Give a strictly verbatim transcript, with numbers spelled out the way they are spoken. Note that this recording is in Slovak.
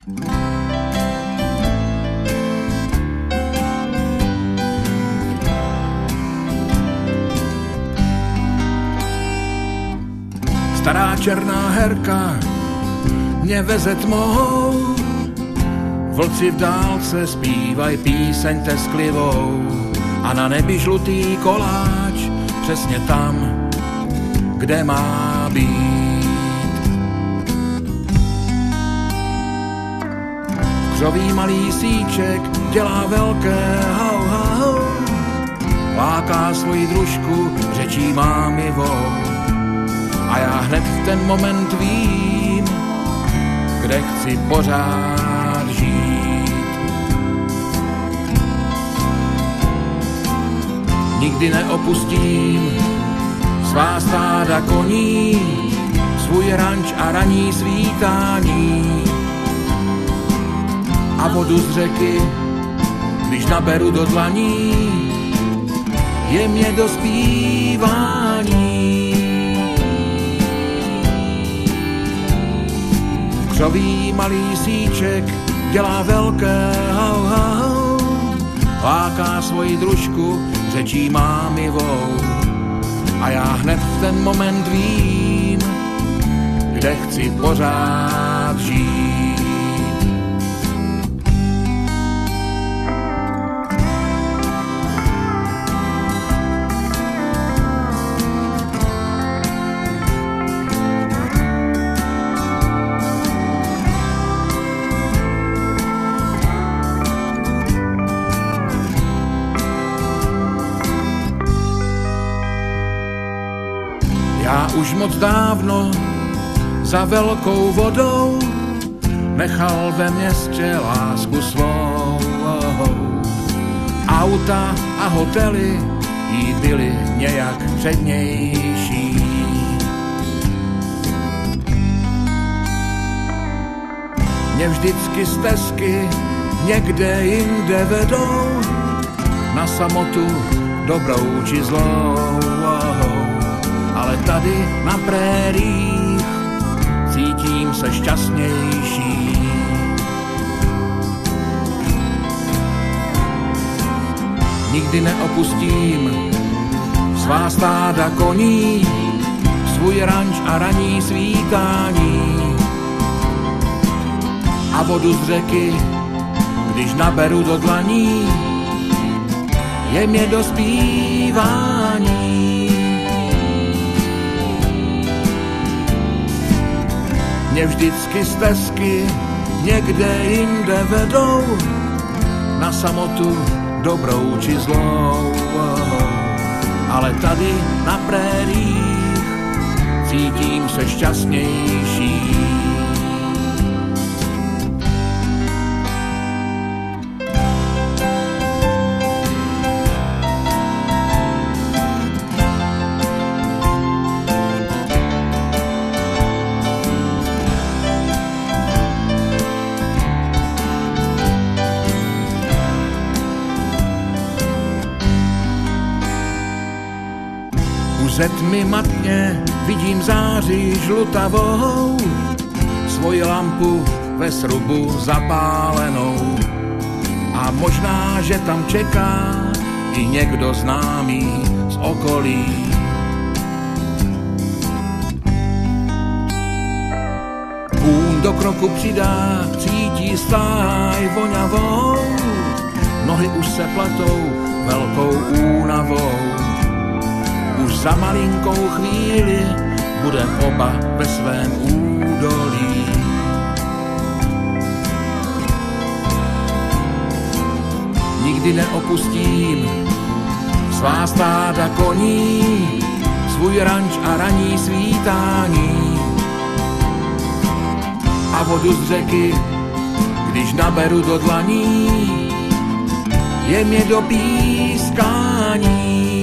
Stará černá herka mě veze tmou, vlci v dálce zpívaj píseň tesklivou a na nebi žlutý koláč přesně tam, kde má být. Křový malý síček dělá velké hau hau, láká svoji družku řečí mámivou. A já hned v ten moment vím, kde chci pořád žít. Nikdy neopustím svá stáda koní, svůj ranč a raní svítání. A vodu z řeky, když naberu do dlaní, je mě do zpívání. Křový malý síček dělá velké hau hau, láká svoji družku řečí mámivou. A já hned v ten moment vím, kde chci pořád žít. Já už moc dávno za velkou vodou nechal ve městě lásku svou. Auta a hotely jí byly nějak přednější. Mě vždycky stezky někde jinde vedou, na samotu dobrou či zlou. Ale tady na prérích cítím se šťastnější. Nikdy neopustím svá stáda koní, svůj ranč a raní svítání. A vodu z řeky, když naberu do dlaní, je mě do zpívání. Mě vždycky stezky někde jinde vedou, na samotu dobrou či zlou. Ale tady na prérích cítím se šťastnější. Ze tmy matně vidím září žlutavou, svoji lampu ve srubu zapálenou. A možná, že tam čeká i někdo známý z okolí. Kůň do kroku přidá, cítí stáj voňavou, nohy už se platou velkou únavou. Už za malinkou chvíli budem oba ve svém údolí. Nikdy neopustím svá stáda koní, svůj ranč a raní svítání. A vodu z řeky, když naberu do dlaní, je mě do pískání.